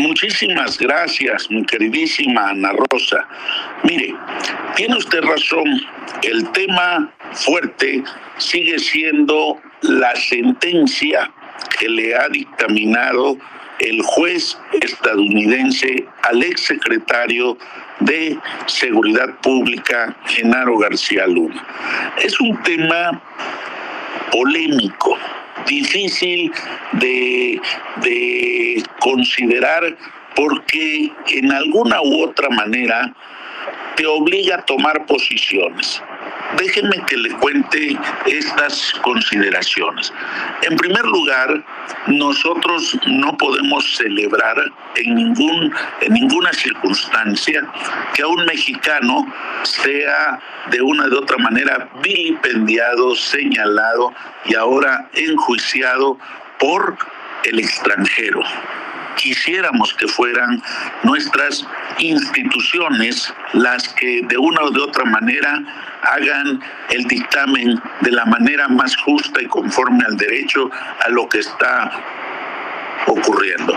Muchísimas gracias, mi queridísima Ana Rosa. Mire, tiene usted razón, el tema fuerte sigue siendo la sentencia que le ha dictaminado el juez estadounidense al exsecretario de Seguridad Pública, Genaro García Luna. Es un tema polémico, difícil de considerar, porque en alguna u otra manera te obliga a tomar posiciones. Déjenme que le cuente estas consideraciones. En primer lugar, nosotros no podemos celebrar en ninguna circunstancia que a un mexicano sea de una de otra manera vilipendiado, señalado y ahora enjuiciado por el extranjero. Quisiéramos que fueran nuestras instituciones las que de una o de otra manera hagan el dictamen de la manera más justa y conforme al derecho a lo que está ocurriendo.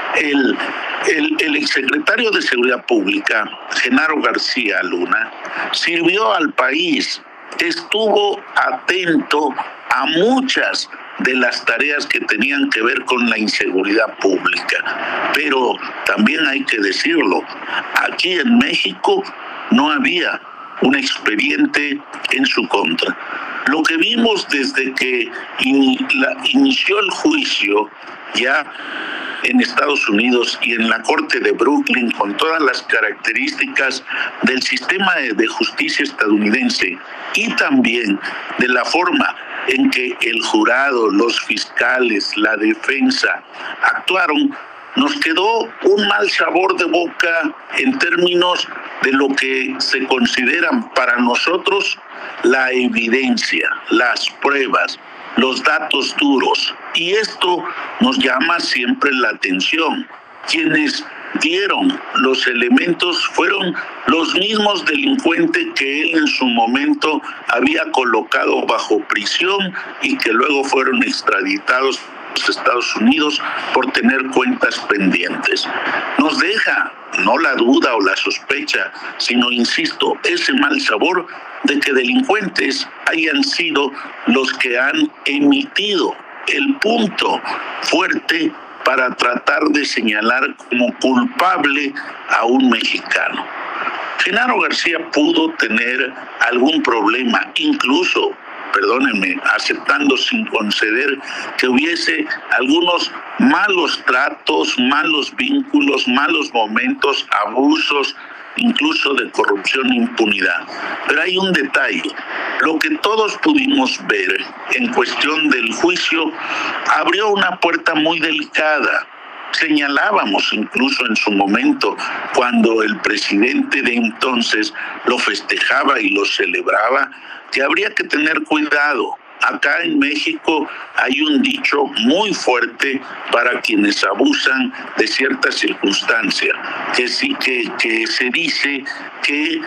El exsecretario de Seguridad Pública, Genaro García Luna, sirvió al país, estuvo atento a muchas de las tareas que tenían que ver con la inseguridad pública. Pero también hay que decirlo, aquí en México no había un expediente en su contra. Lo que vimos desde que inició el juicio ya en Estados Unidos y en la Corte de Brooklyn, con todas las características del sistema de justicia estadounidense y también de la forma en que el jurado, los fiscales, la defensa actuaron, nos quedó un mal sabor de boca en términos de lo que se consideran para nosotros la evidencia, las pruebas, los datos duros. Y esto nos llama siempre la atención. Quienes dieron los elementos fueron los mismos delincuentes que él en su momento había colocado bajo prisión y que luego fueron extraditados a los Estados Unidos por tener cuentas pendientes. Nos deja no la duda o la sospecha, sino, insisto, ese mal sabor de que delincuentes hayan sido los que han emitido el punto fuerte para tratar de señalar como culpable a un mexicano. Genaro García pudo tener algún problema, incluso, perdónenme, aceptando sin conceder que hubiese algunos malos tratos, malos vínculos, malos momentos, abusos, incluso de corrupción e impunidad. Pero hay un detalle. Lo que todos pudimos ver en cuestión del juicio abrió una puerta muy delicada. Señalábamos incluso en su momento, cuando el presidente de entonces lo festejaba y lo celebraba, que habría que tener cuidado. Acá en México hay un dicho muy fuerte para quienes abusan de ciertas circunstancias, que sí que se dice que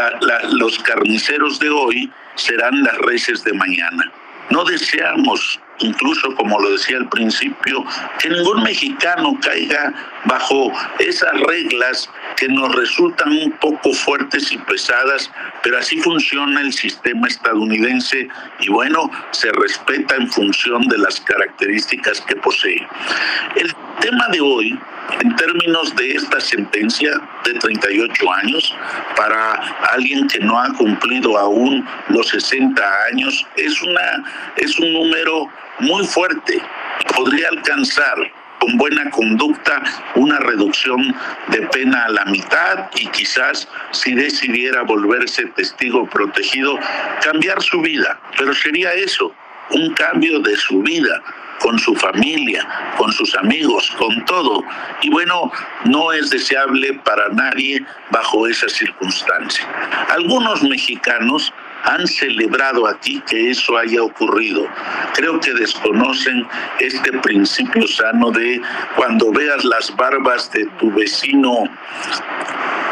los carniceros de hoy serán las reses de mañana. No deseamos, incluso como lo decía al principio, que ningún mexicano caiga bajo esas reglas que nos resultan un poco fuertes y pesadas, pero así funciona el sistema estadounidense y bueno, se respeta en función de las características que posee. El tema de hoy, en términos de esta sentencia de 38 años, para alguien que no ha cumplido aún los 60 años, es un número muy fuerte. Podría alcanzar con buena conducta una reducción de pena a la mitad y quizás, si decidiera volverse testigo protegido, cambiar su vida. Pero sería eso, un cambio de su vida, con su familia, con sus amigos, con todo. Y bueno, no es deseable para nadie bajo esa circunstancia. Algunos mexicanos han celebrado aquí que eso haya ocurrido. Creo que desconocen este principio sano de cuando veas las barbas de tu vecino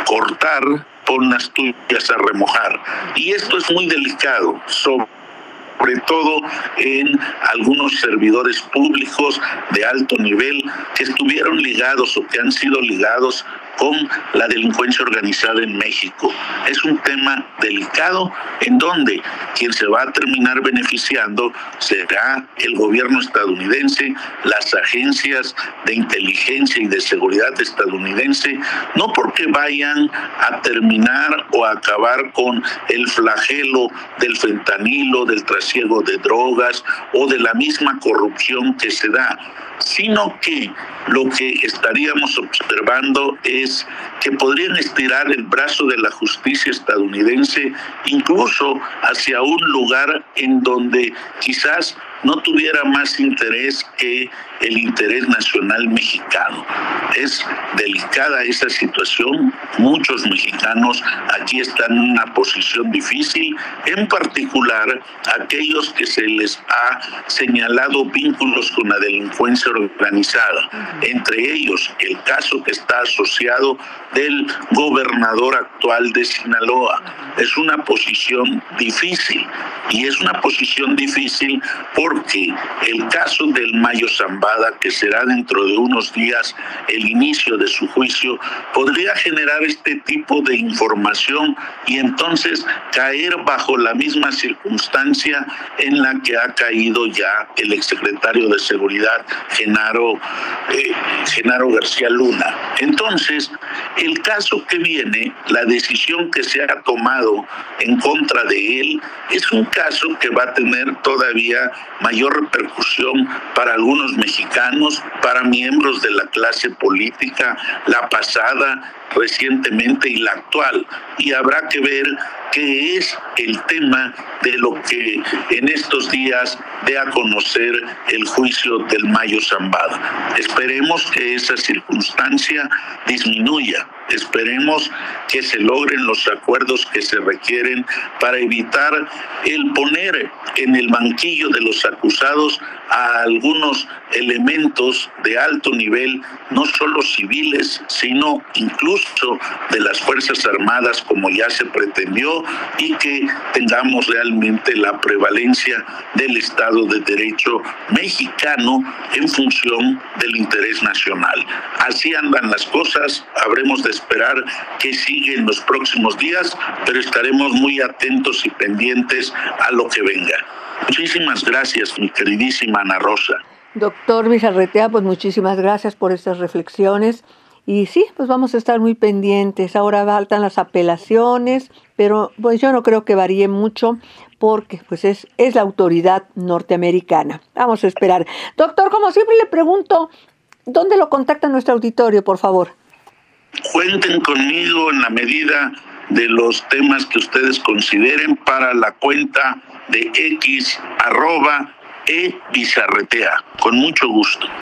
cortar, pon las tuyas a remojar. Y esto es muy delicado, sobre sobre todo en algunos servidores públicos de alto nivel que estuvieron ligados o que han sido ligados con la delincuencia organizada en México. Es un tema delicado en donde quien se va a terminar beneficiando será el gobierno estadounidense, las agencias de inteligencia y de seguridad estadounidense, no porque vayan a terminar o a acabar con el flagelo del fentanilo, del trasiego de drogas o de la misma corrupción que se da, sino que lo que estaríamos observando es que podrían estirar el brazo de la justicia estadounidense incluso hacia un lugar en donde quizás no tuviera más interés que el interés nacional mexicano. Es delicada esa situación. Muchos mexicanos aquí están en una posición difícil, en particular aquellos que se les ha señalado vínculos con la delincuencia organizada. Entre ellos, el caso que está asociado del gobernador actual de Sinaloa. Es una posición difícil, y es una posición difícil porque el caso del Mayo Zambada, que será dentro de unos días el inicio de su juicio, podría generar este tipo de información y entonces caer bajo la misma circunstancia en la que ha caído ya el exsecretario de Seguridad, Genaro García Luna. Entonces, el caso que viene, la decisión que se ha tomado en contra de él, es un caso que va a tener todavía mayor repercusión para algunos mexicanos, para miembros de la clase política, la pasada, recientemente y la actual. Y habrá que ver qué es el tema de lo que en estos días dé a conocer el juicio del Mayo Zambada. Esperemos que esa circunstancia disminuya. Esperemos que se logren los acuerdos que se requieren para evitar el poner en el banquillo de los acusados a algunos elementos de alto nivel, no solo civiles, sino incluso de las Fuerzas Armadas, como ya se pretendió, y que tengamos realmente la prevalencia del Estado de Derecho mexicano en función del interés nacional. Así andan las cosas, habremos de esperar que sigue en los próximos días, pero estaremos muy atentos y pendientes a lo que venga. Muchísimas gracias, mi queridísima Ana Rosa. Doctor Bizarretea, pues muchísimas gracias por estas reflexiones. Y sí, pues vamos a estar muy pendientes. Ahora faltan las apelaciones, pero pues yo no creo que varíe mucho porque pues es la autoridad norteamericana. Vamos a esperar. Doctor, como siempre le pregunto, ¿dónde lo contacta nuestro auditorio, por favor? Cuenten conmigo en la medida de los temas que ustedes consideren para la cuenta de X @ebizarretea. Con mucho gusto.